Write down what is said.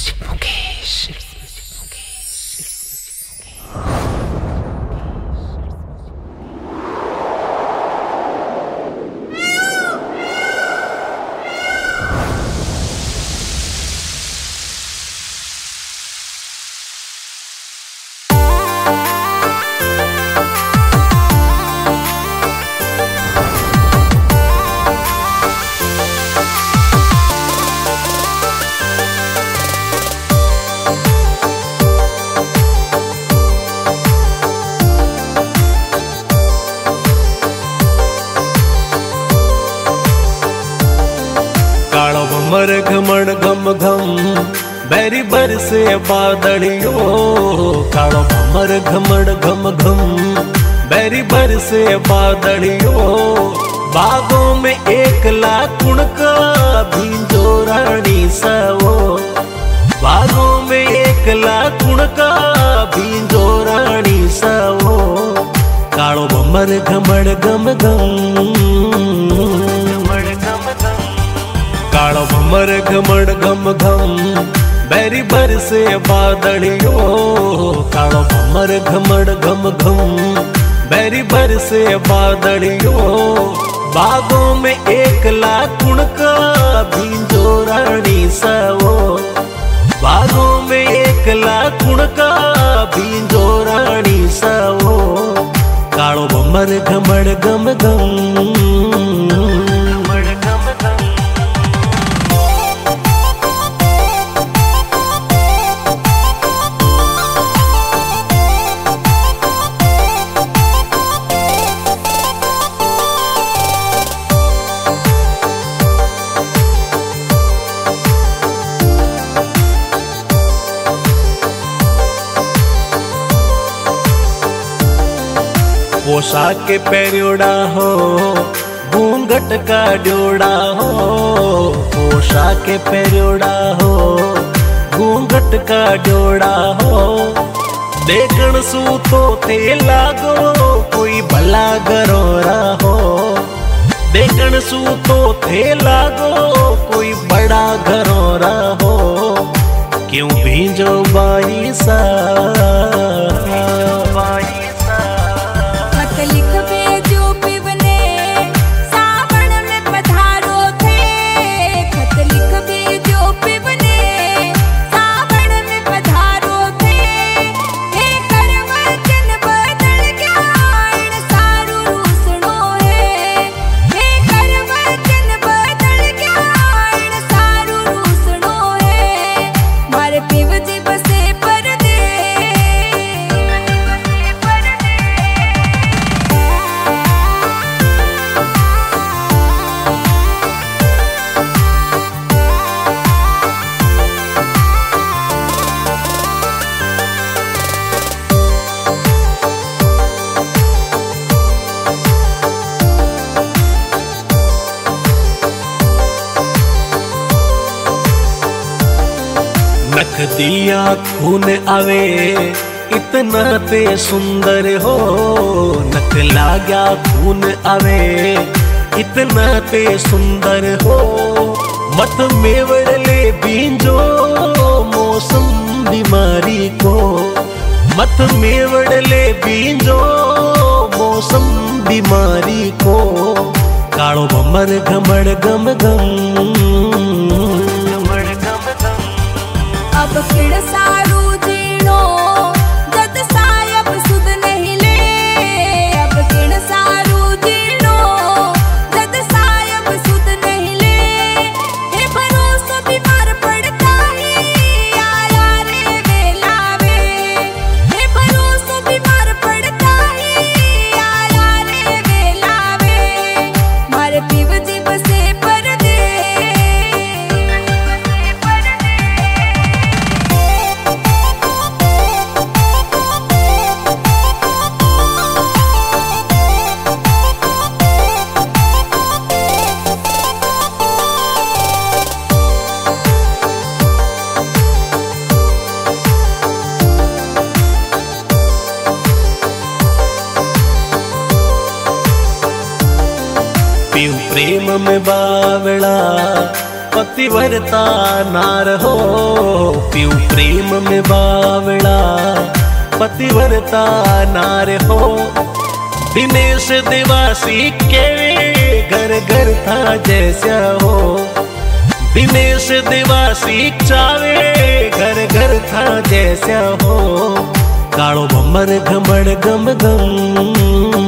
मर घमण घम घम बैरी बरसे बादलियो कालो मर घमण घम घम बैरी बरसे बादलियो बागों में एकला कुणका भींजो रानी सवो बागों में एकला कुणका भींजो रानी सवो कालो मर घमण घम घम कालो भमर घमण घम घम बैरी बरसे बादलियो कालो भमर घमण घम घम बैरी बरसे बादलियो बागों में एकला कुणका भींजो रानी सवो बागों में एकला कुणका भींजो रानी सवो कालो भमर घमण घम घम पोशाक के पैरोड़ा हो घूंघट का ड्योड़ा हो पोशाक के पैरोड़ा हो घूंघट का ड्योड़ा हो देखण सू तो थे लागो कोई भला गरोरा हो देखण सू तो थे लागो कोई बड़ा गरोरा हो क्यों भींजो बाई सा नख दिया खून आवे इतना ते सुंदर हो नख लाग्या खून आवे इतना ते सुंदर हो मत मेवड़ ले भींजो मौसम बीमारी को मत मेवड़ ले भींजो मौसम बीमारी को कालो भमर घमण घम घम अब किड़ सारू जीणो जद सायब सुध नहीं ले अब किड़ सारू जीणो जद सायब सुध नहीं ले हे भरोसो बीमार पड़ता ही आया रे वेलावे हे भरोसो बीमार पड़ता ही आया रे वेलावे मारे पीव जीव से प्रेम में बावड़ा पक पतिव्रता नार हो पीऊ प्रेम में बावड़ा पतिव्रता नार हो। दिनेश दिवासी के घर घर था जैसा हो दिनेश दिवासी चावे घर घर था जैसा हो। कालो भमर घमड़ गम गम